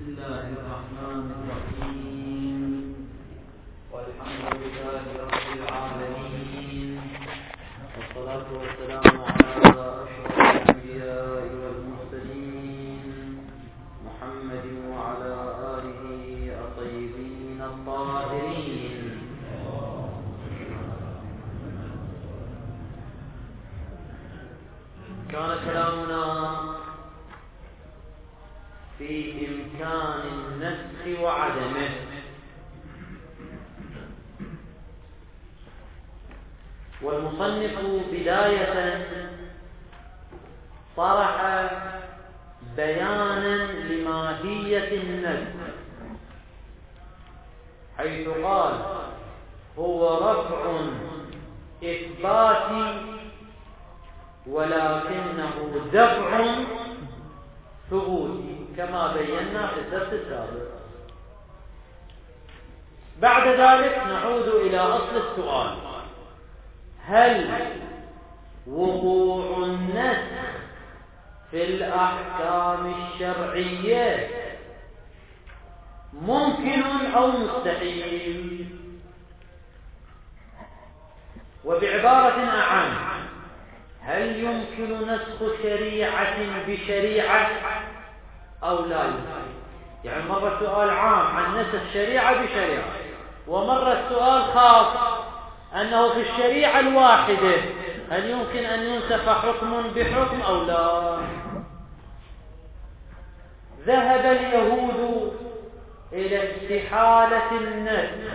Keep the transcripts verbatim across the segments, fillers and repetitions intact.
الله الرحمن الرحيم والحمد لله رب العالمين والصلاة والسلام على أشرف الأنبياء والمرسلين محمد وعلى آله الطيبين الطاهرين. كان كلامنا في إمكان النسخ وعدمه، والمصنف بداية طرح بيانا لماهية النسخ، حيث قال هو رفع إثباتي ولكنه دفع ثبوتي كما بينا في الدرس السابق. بعد ذلك نعود إلى أصل السؤال: هل وقوع النسخ في الأحكام الشرعية ممكن أو مستحيل؟ وبعبارة أعم، هل يمكن نسخ شريعة بشريعة أو لا يمكن؟ يعني مرة سؤال عام عن نسخ شريعة بشريعة، ومرة سؤال خاص أنه في الشريعة الواحدة هل يمكن أن ينسخ حكم بحكم أو لا؟ ذهب اليهود إلى استحالة النسخ،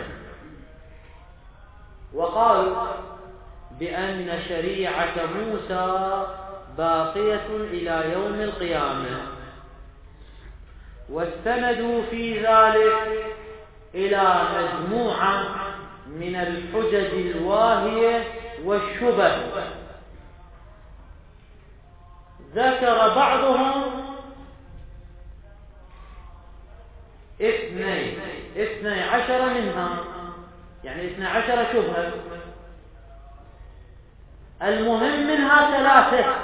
وقالوا بأن شريعة موسى باقية إلى يوم القيامة، واستندوا في ذلك إلى مجموعة من الحجج الواهية والشبه. ذكر بعضهم اثنين اثني عشر منها، يعني اثني عشر شبهة، المهم منها ثلاثة،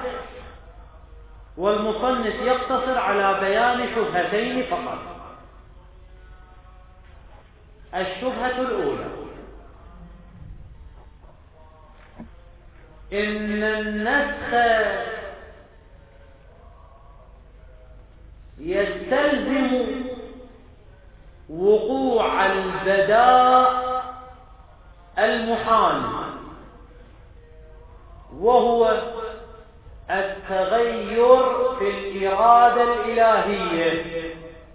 والمصنف يقتصر على بيان شبهتين فقط. الشبهة الأولى: إن النسخ يستلزم وقوع البداء المحال، وهو التغير في الإرادة الإلهية،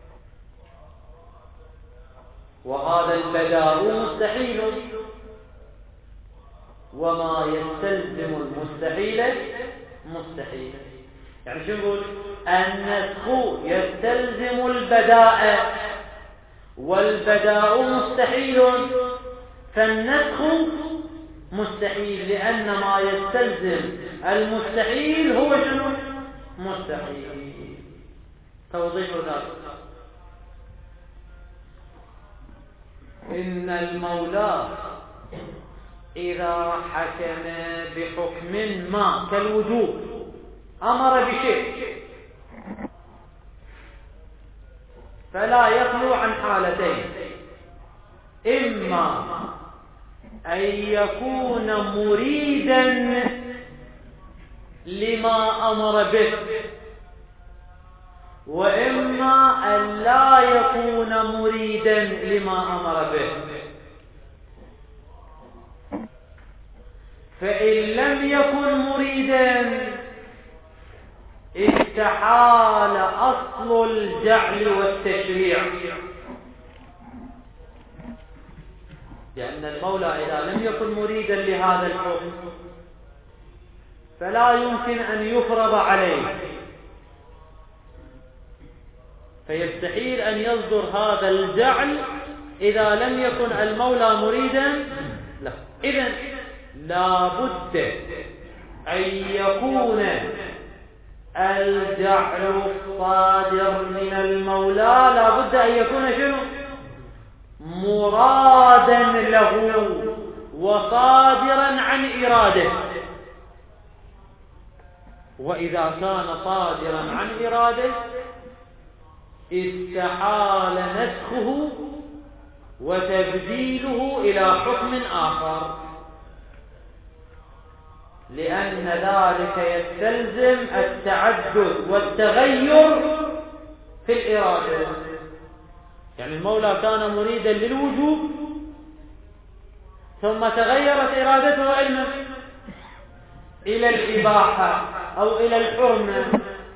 وهذا البداء مستحيل، وما يستلزم المستحيل مستحيل. يعني شو نقول؟ النسخ يستلزم البداء، والبداء مستحيل، فالنسخ مستحيل، لأن ما يستلزم المستحيل هو شنو؟ مستحيل. توضيح ذلك: إن المولى إذا حكم بحكم ما كالوجوب، أمر بشيء، فلا يخلو عن حالتين: إما أن يكون مريدا لما أمر به، وإما أن لا يكون مريدا لما أمر به. فإن لم يكن مريدا استحال أصل الجعل والتشريع، لأن المولى إذا لم يكن مريدا لهذا الحكم فلا يمكن أن يفرض عليه، فيستحيل أن يصدر هذا الجعل إذا لم يكن المولى مريدا له. إذن لا بد أن يكون الجعل الصادر من المولى، لا بد أن يكون شنو؟ مرادا له وصادرا عن إراده. وإذا كان صادرا عن إراده استحال نسخه وتبديله إلى حكم آخر، لأن ذلك يستلزم التعدد والتغير في الإرادة. يعني المولى كان مريدا للوجوب ثم تغيرت إرادته علما إلى الإباحة أو إلى الحرمة،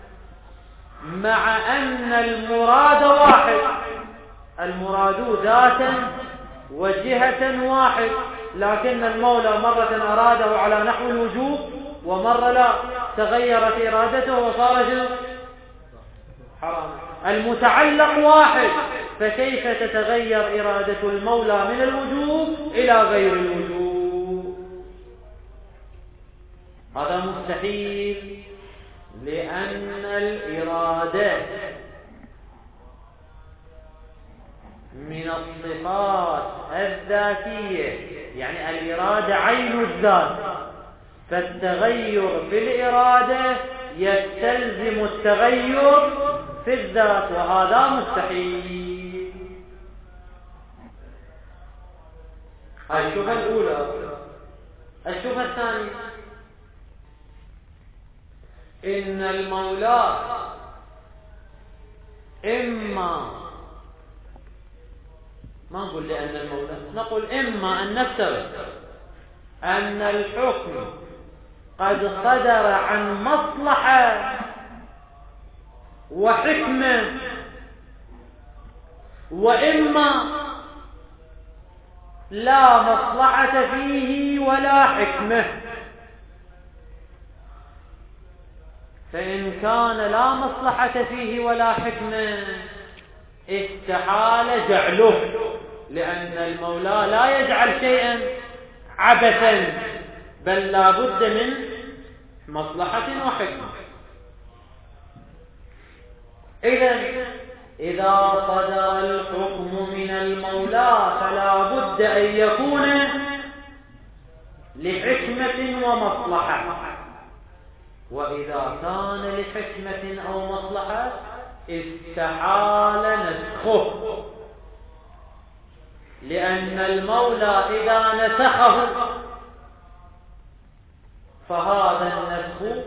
مع أن المراد واحد، المراد ذاتا وجهة واحد، لكن المولى مرة أراده على نحو الوجوب ومرة لا، تغيرت إرادته وصار حرام. المتعلق واحد، فكيف تتغير إرادة المولى من الوجوب إلى غير الوجوب؟ هذا مستحيل، لأن الإرادة من الصفات الذاتية، يعني الإرادة عين الذات، فالتغير في الإرادة يستلزم التغير في الذات، وهذا مستحيل. هذه الشبهة الأولى. الشبهة الثانية: إن المولى إما، ما نقول لأن المولى، نقول إما أن نفترض أن الحكم قد صدر عن مصلحة وحكمة، وإما لا مصلحة فيه ولا حكمة. فإن كان لا مصلحة فيه ولا حكمة استحال جعله، لأن المولى لا يجعل شيئا عبثا، بل لا بد من مصلحة وحكمة. إذن إذا صدر الحكم من المولى فلا بد أن يكون لحكمة ومصلحة، وإذا كان لحكمة أو مصلحة استحال نسخه، لأن المولى إذا نسخه فهذا النسخ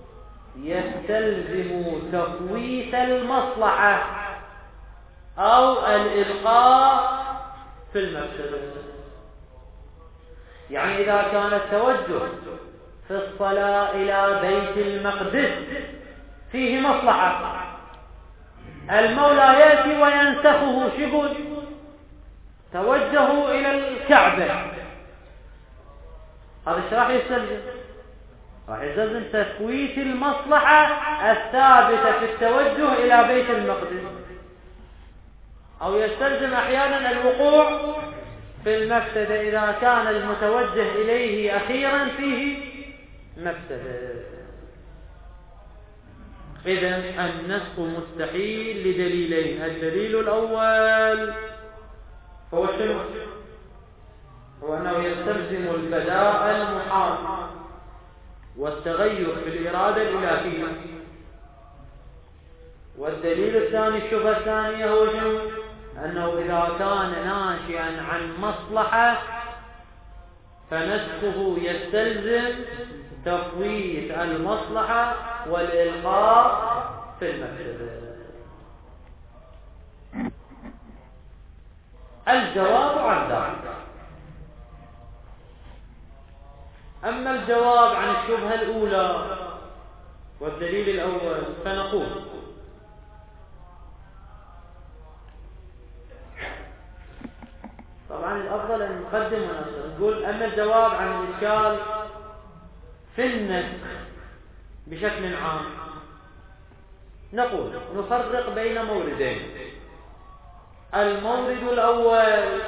يستلزم تفويت المصلحة أو الإلقاء في المفسدة. يعني إذا كان التوجه في الصلاة إلى بيت المقدس فيه مصلحة، المولى يأتي وينسخه، شغل توجهوا إلى الكعبة، هذا ايش راح يستلزم؟ راح يستلزم تفويت المصلحة الثابتة في التوجه إلى بيت المقدس، أو يستلزم أحيانا الوقوع في المفسدة إذا كان المتوجه إليه أخيرا فيه مفسدة. إذن النسخ مستحيل لدليلين: الدليل الأول هو شنو؟ هو أنه يستلزم البداء المحال والتغير في الإرادة الإلهية. والدليل الثاني، الشبهة الثانية، هو شنو؟ أنه إذا كان ناشئا عن مصلحة فنسخه يستلزم تفويت المصلحة والإلقاء في المفسدة. الجواب عن ذلك. أما الجواب عن الشبهة الأولى والدليل الأول فنقول: طبعا الأفضل أن نقدم ونصر، نقول أما الجواب عن الإشكال في النسخ بشكل عام، نقول نفرق بين موردين. المورد الأول: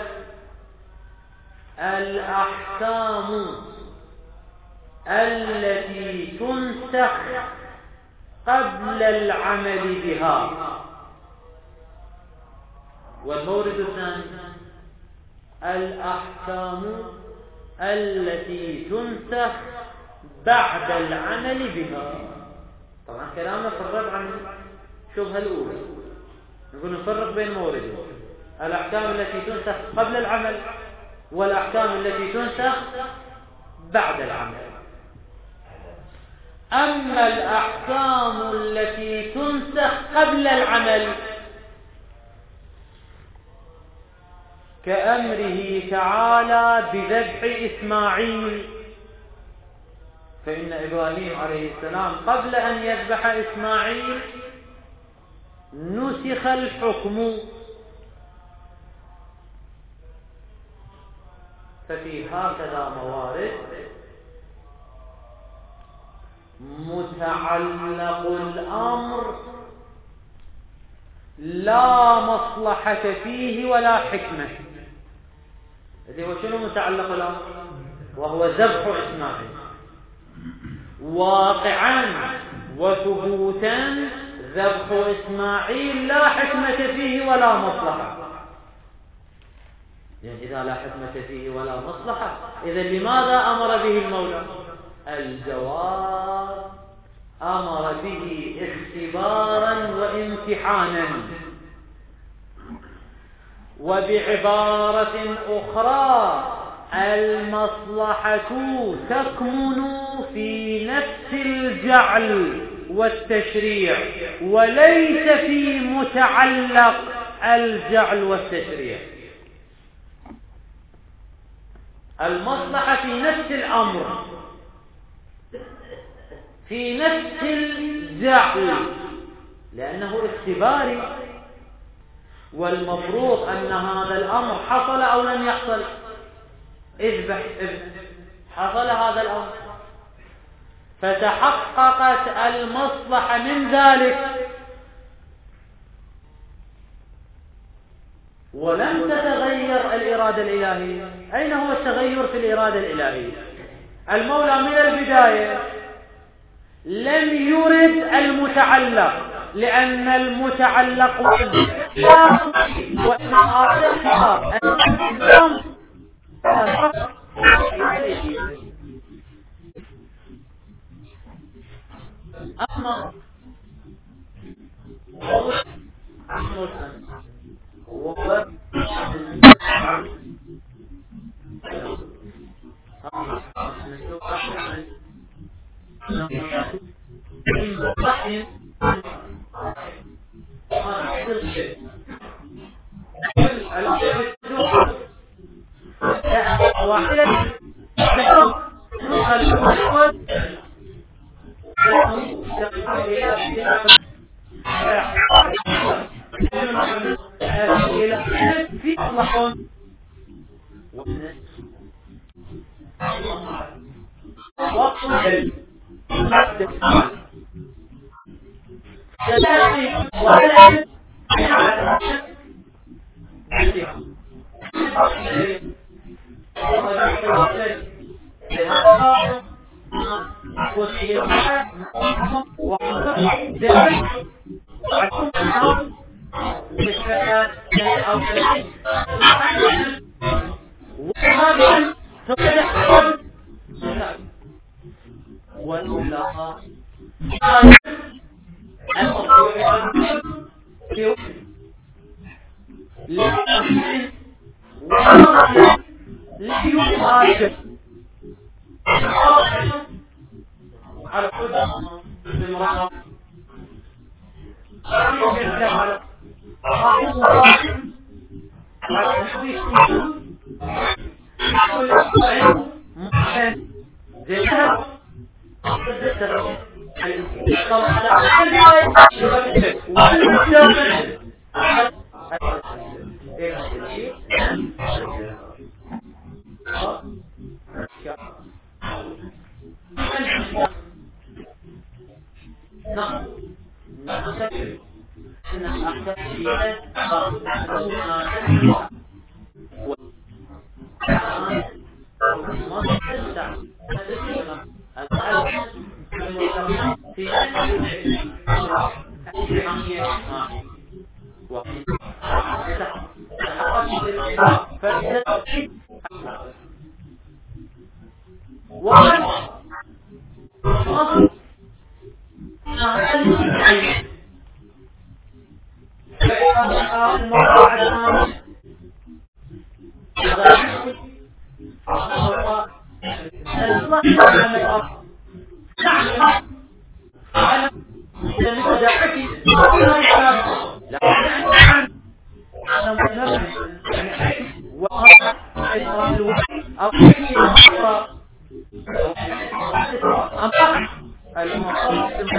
الأحكام التي تنسخ قبل العمل بها. والمورد الثاني: الأحكام التي تنسخ بعد العمل بها. طبعا كلامنا في الرد عن الشبهة الأولى. نقول نفرق بين موردين: الأحكام التي تنسخ قبل العمل والأحكام التي تنسخ بعد العمل. أما الأحكام التي تنسخ قبل العمل كأمره تعالى بذبح إسماعيل، فإن إبراهيم عليه السلام قبل أن يذبح إسماعيل نسخ الحكم، ففي هكذا موارد متعلق الأمر لا مصلحة فيه ولا حكمة. اللي هو شنو متعلق الأمر؟ وهو ذبح إسماعيل. واقعا وثبوتا ذبح إسماعيل لا حكمة فيه ولا مصلحة. يعني إذا لا حكمة فيه ولا مصلحة، إذا لماذا أمر به المولى؟ الجواب: أمر به اختبارا وامتحانا. وبعبارة أخرى: المصلحة تكمن في نفس الجعل والتشريع وليس في متعلق الجعل والتشريع. المصلحة في نفس الأمر، في نفس الجعل، لأنه اختباري، والمفروض أن هذا الأمر حصل أو لم يحصل. اذبح اذبح حصل هذا الأمر، فتحققت المصلحة من ذلك ولم تتغير الإرادة الإلهية. أين هو التغير في الإرادة الإلهية؟ المولى من البداية لم يرد المتعلق، لأن المتعلق وإن آخر أما الموضوع الثاني هو الإصلاح نعم أنا لم أدعك لا يفعل لا أنا أنا متنبه وقع الوحي أو حكي الأخرى أمام المقصد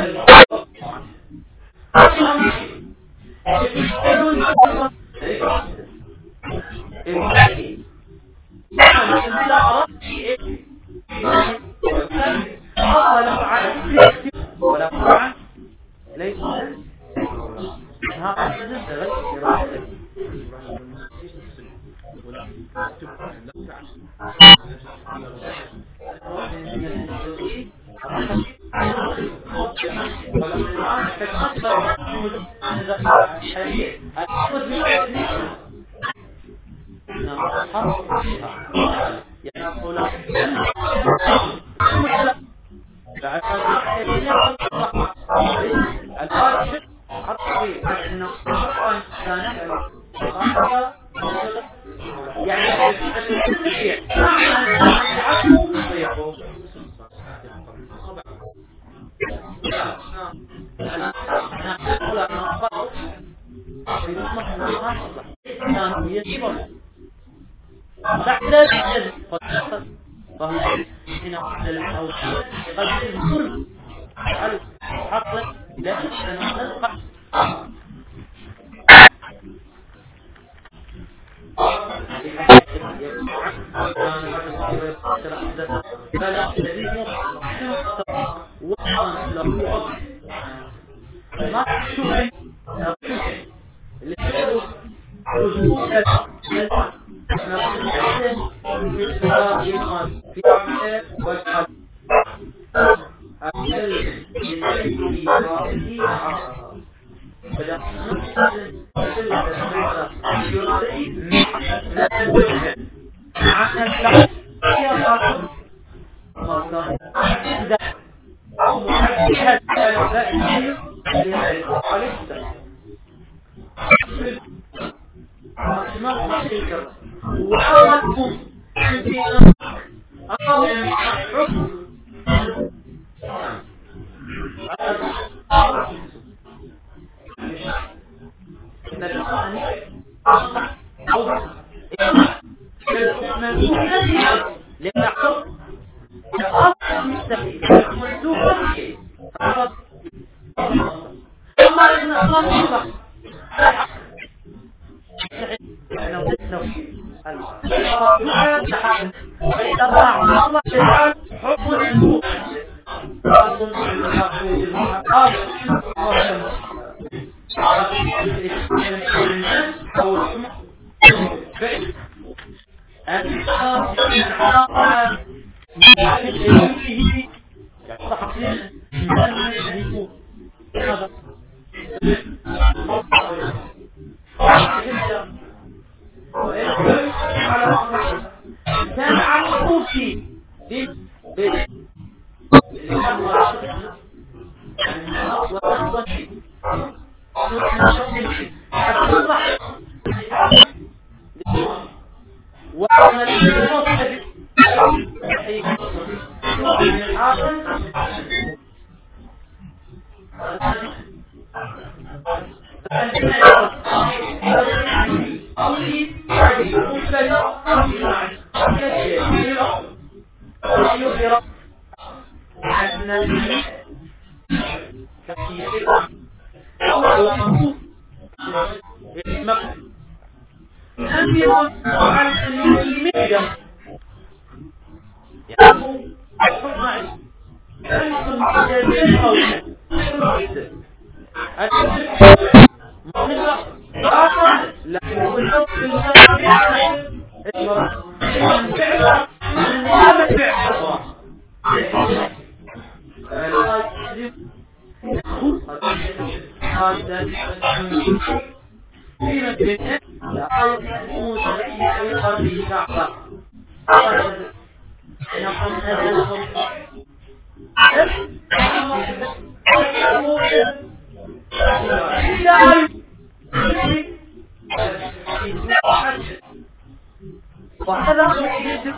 وهذا يجب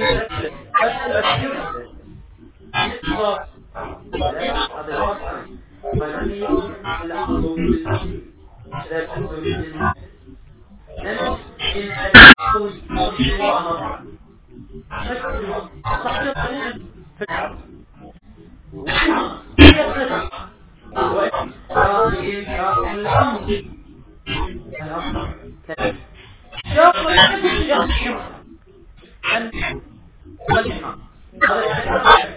هذا فلم يكن الأمر لا تكون لم إن أكون مشروعا فكر صحيح فكر ويقصد وإن الأمر الأمر كذلك شاء يخشم أن تلحم هذا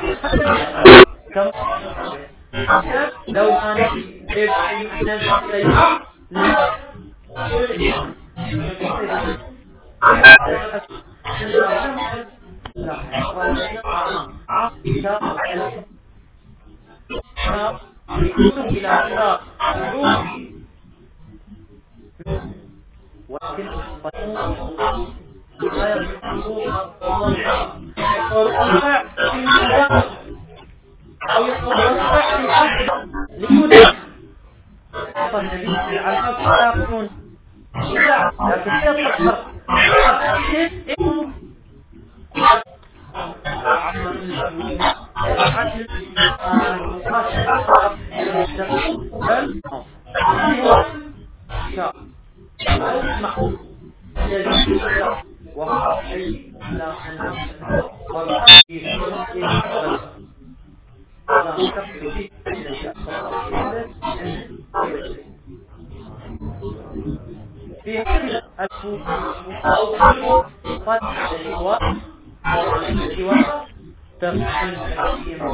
كم لو أنا ولكن لا يصدقون أو يصدقون ليودع فالنبي على الأفضل لكن يصدق وهو حي لا في هذه الأشهر قد تشوى تشوى تفعل الحكيم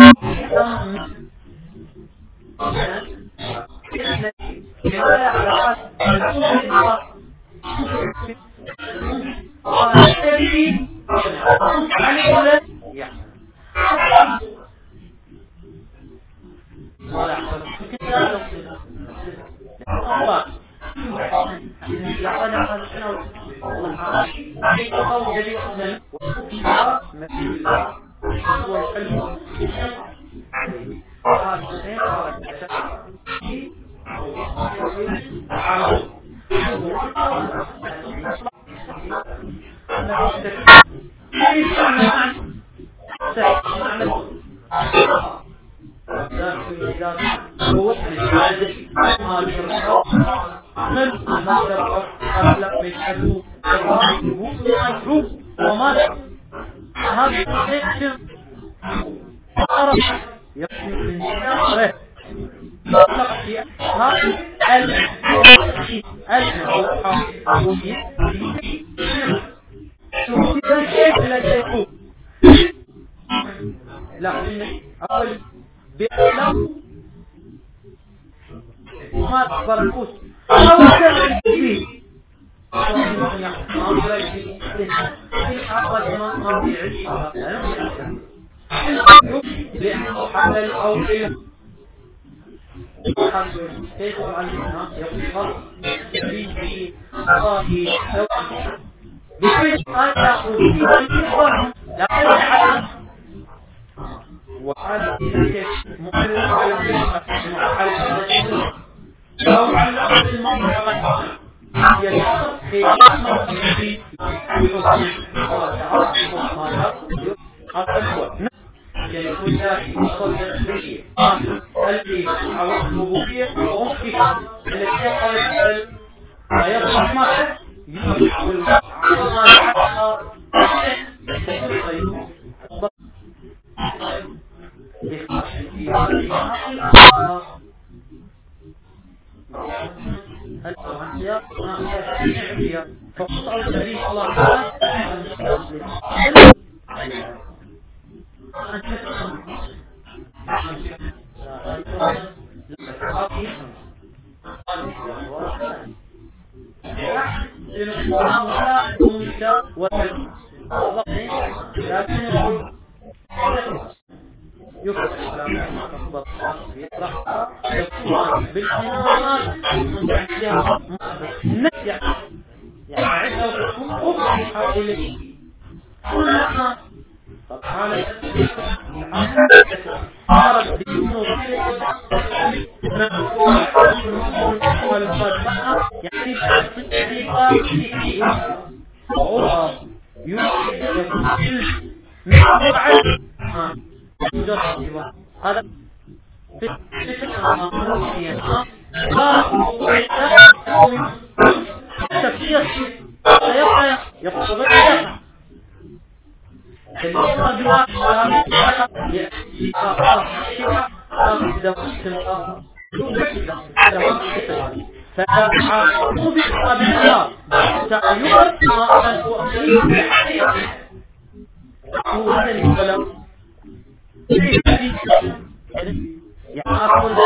يعني أقول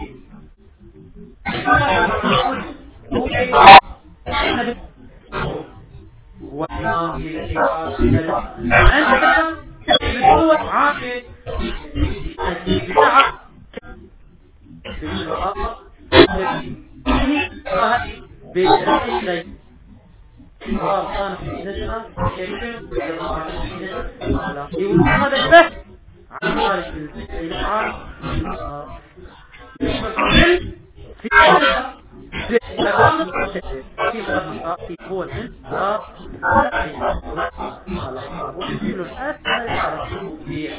والإمام إلى أنت بتقول عاقل البدعة بالرأي كان في نسخة يقول هذا البحث عن خارج الإلحاد في في في هو الإنس وكل الناس لا يعرفون في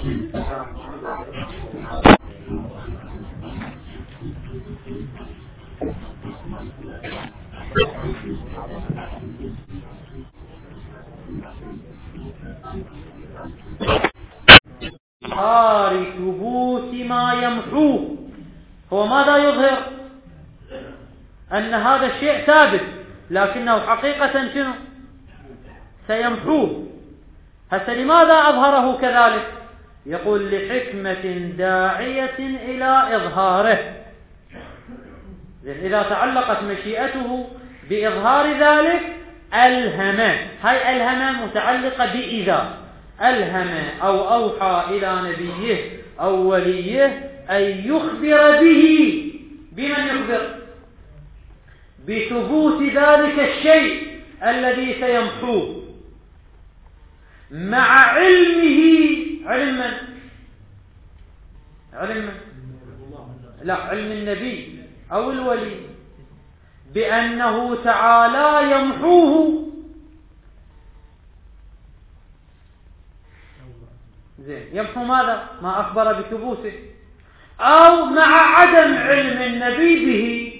إظهار ثبوت ما يمحوه. هو ماذا يظهر؟ أن هذا الشيء ثابت لكنه حقيقة شنو؟ سيمحوه. هسه لماذا أظهره كذلك؟ يقول لحكمة داعية إلى إظهاره. إذا تعلقت مشيئته بإظهار ذلك ألهم، هاي ألهم متعلقة بإذا ألهم أو أوحى إلى نبيه أو وليه أن يخبر به. بمن يخبر؟ بثبوت ذلك الشيء الذي سيمحوه مع علمه. علم من؟ علم من؟ لا، علم النبي أو الولي بأنه تعالى يمحوه. زين، يمحو ماذا؟ ما أخبر بثبوته، أو مع عدم علم النبي به.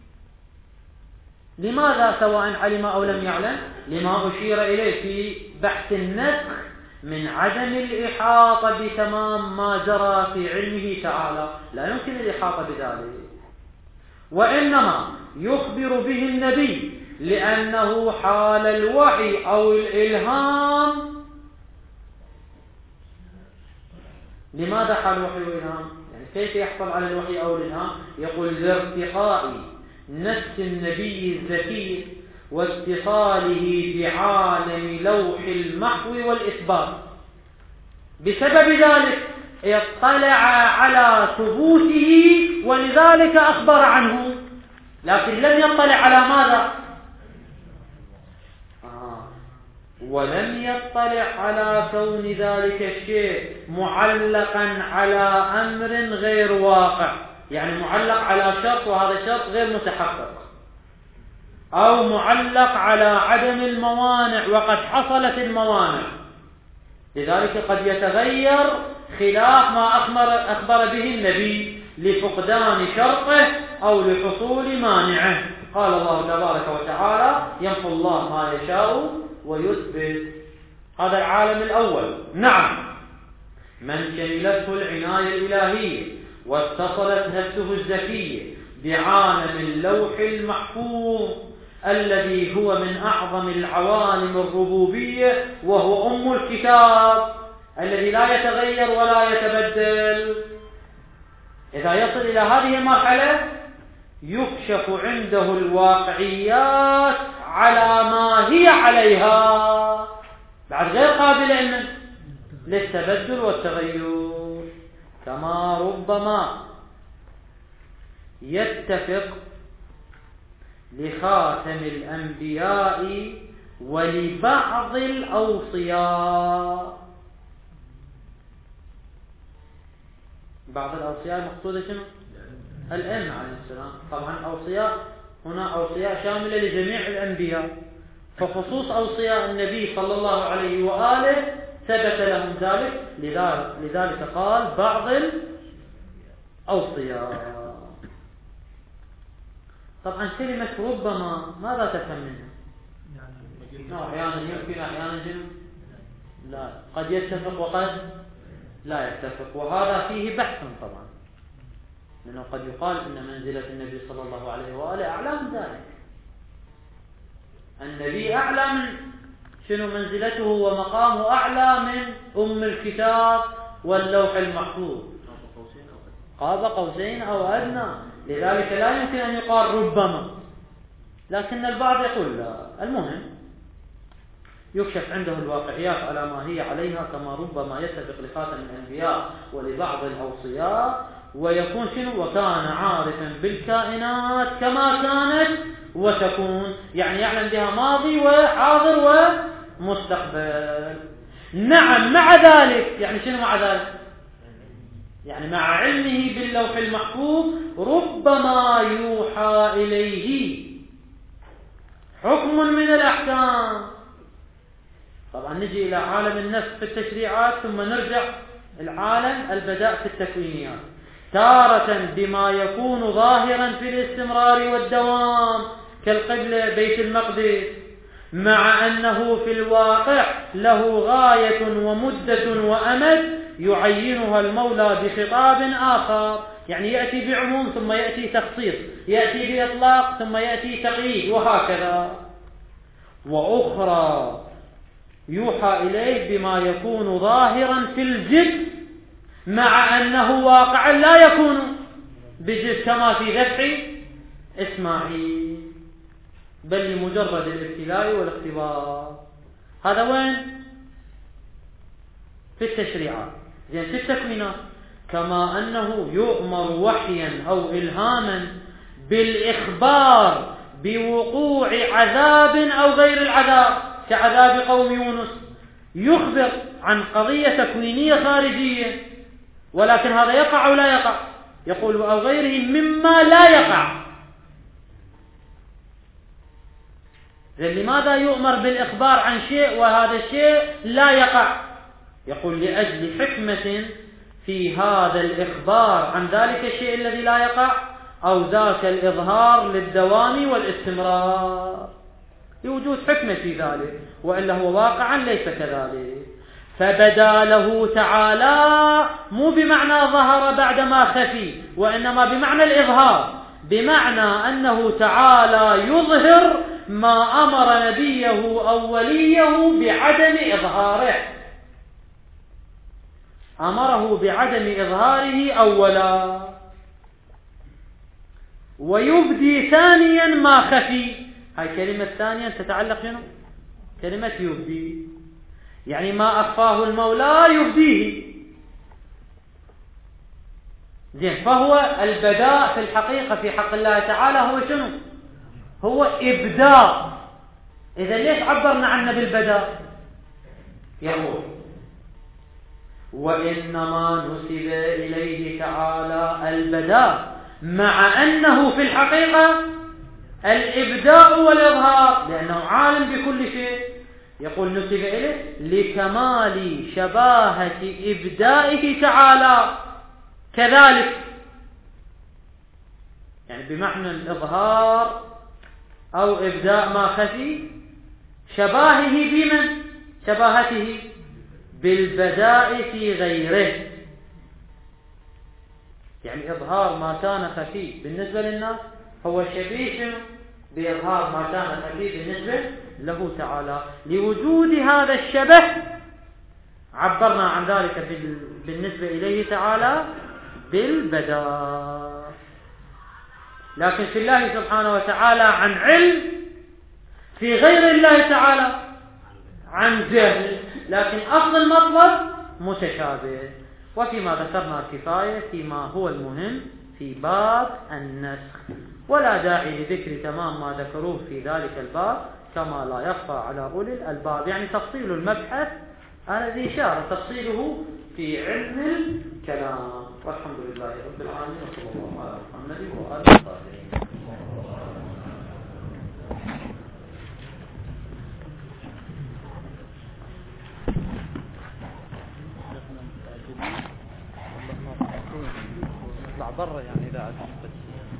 لماذا؟ سواء علم أو لم يعلم، لما أشير إليه في بحث النسخ من عدم الإحاطة بتمام ما جرى في علمه تعالى، لا يمكن الإحاطة بذلك، وإنما يخبر به النبي لأنه حال الوحي أو الإلهام. لماذا حال الوحي والإلهام؟ يعني كيف يحصل على الوحي أو الإلهام؟ يقول لارتقاء نفس النبي الذكي واتصاله بعالم لوح المحو والإثبات. بسبب ذلك اطلع على ثبوته ولذلك أخبر عنه، لكن لم يطلع على ماذا؟ آه. ولم يطلع على كون ذلك الشيء معلقا على أمر غير واقع، يعني معلق على شرط وهذا شرط غير متحقق، أو معلق على عدم الموانع وقد حصلت الموانع. لذلك قد يتغير خلاف ما أخبر, أخبر به النبي لفقدان شرطه أو لحصول مانعه. قال الله تبارك وتعالى يمحو الله ما يشاء ويثبت. هذا العالم الأول. نعم، من شملته العناية الإلهية واتصلت نفسه الذكية بعالم اللوح المحفوظ الذي هو من أعظم العوالم الربوبية، وهو أم الكتاب الذي لا يتغير ولا يتبدل. إذا يصل إلى هذه المرحلة يكشف عنده الواقعيات على ما هي عليها، بعد غير قابلة للتبدل والتغير. كما ربما يتفق لخاتم الأنبياء ولبعض الأوصياء. بعض الأوصياء المقصودة شنو؟ الأئمة عليه السلام. طبعا أوصياء هنا أوصياء شاملة لجميع الأنبياء، فخصوص أوصياء النبي صلى الله عليه وآله ثبت لهم ذلك، لذلك قال بعض الأوصياء. طبعا كلمة ربما ماذا تفهم منها؟ أحيانا يمكن أحيانا جنب، لا، قد يتفق وقد لا يتفق، وهذا فيه بحث طبعا، لأنه قد يقال إن منزلة النبي صلى الله عليه وآله أعلى من ذلك. النبي أعلى من شنو منزلته ومقامه أعلى من أم الكتاب واللوح المحفوظ قاب قوسين أو أدنى، لذلك لا يمكن أن يقال ربما، لكن البعض يقول لا. المهم يكشف عنده الواقعيات على ما هي عليها، كما ربما يتفق لخاتم الأنبياء ولبعض الأوصياء، ويكون شنو؟ وكان عارفا بالكائنات كما كانت وتكون، يعني يعلم بها ماضي وحاضر ومستقبل. نعم مع ذلك، يعني شنو مع ذلك؟ يعني مع علمه باللوح المحفوظ ربما يوحى إليه حكم من الأحكام. طبعا نجي إلى عالم النفس في التشريعات، ثم نرجع العالم البداء في التكوينيات، تارة بما يكون ظاهرا في الاستمرار والدوام كالقبلة بيت المقدس، مع أنه في الواقع له غاية ومدة وأمد يعينها المولى بخطاب آخر، يعني يأتي بعموم ثم يأتي تخصيص، يأتي بإطلاق ثم يأتي تقييد، وهكذا. وأخرى يوحى إليه بما يكون ظاهرا في الجد، مع أنه واقعا لا يكون بجد، كما في ذبح إسماعيل، بل لمجرد الابتلاء والاختبار. هذا وين؟ في التشريعات. زين في التكوينات كما أنه يؤمر وحيا أو إلهاما بالإخبار بوقوع عذاب أو غير العذاب، كعذاب قوم يونس، يخبر عن قضية تكوينية خارجية، ولكن هذا يقع أو لا يقع؟ يقول أو غيره مما لا يقع. لماذا يؤمر بالإخبار عن شيء وهذا الشيء لا يقع؟ يقول لأجل حكمة في هذا الإخبار عن ذلك الشيء الذي لا يقع، أو ذاك الإظهار للدوام والاستمرار، لوجود حكمة في ذلك، وإلا هو واقعا ليس كذلك. فبدا له تعالى مو بمعنى ظهر بعدما خفي، وإنما بمعنى الإظهار، بمعنى أنه تعالى يظهر ما أمر نبيه أو وليه بعدم إظهاره، أمره بعدم إظهاره أولا، ويبدي ثانيا ما خفي. هاي كلمة ثانيا تتعلق شنو؟ كلمة يبدي، يعني ما أخفاه المولى يبديه. زين، فهو البداء في الحقيقة في حق الله تعالى هو شنو؟ هو إبداء. إذا ليش عبرنا عنه بالبداء؟ يقول وإنما نسب إليه تعالى البداء، مع أنه في الحقيقة الإبداء والإظهار، لأنه عالم بكل شيء. يقول نسب إليه لكمال شباهة إبدائه تعالى كذلك، يعني بمعنى الإظهار أو إبداء ما خفي، شباهه بمن؟ شباهته بالبداء في غيره، يعني إظهار ما كان خفي بالنسبة للناس هو شبيه بإظهار ما كان خفي بالنسبة له تعالى. لوجود هذا الشبه عبرنا عن ذلك بالنسبة إليه تعالى بالبداء. لكن في الله سبحانه وتعالى عن علم، في غير الله تعالى عن جهل، لكن أصل المطلب متشابه. وفيما ذكرنا الكفاية فيما هو المهم في باب النسخ، ولا داعي لذكر تمام ما ذكروه في ذلك الباب، كما لا يخفى على أولي الألباب. يعني تفصيل المبحث الذي شار تفصيله في علم الكلام. والحمد لله رب العالمين، وصلى الله على محمد وآله وصحبه. نطلع برا يعني إذا أتحدث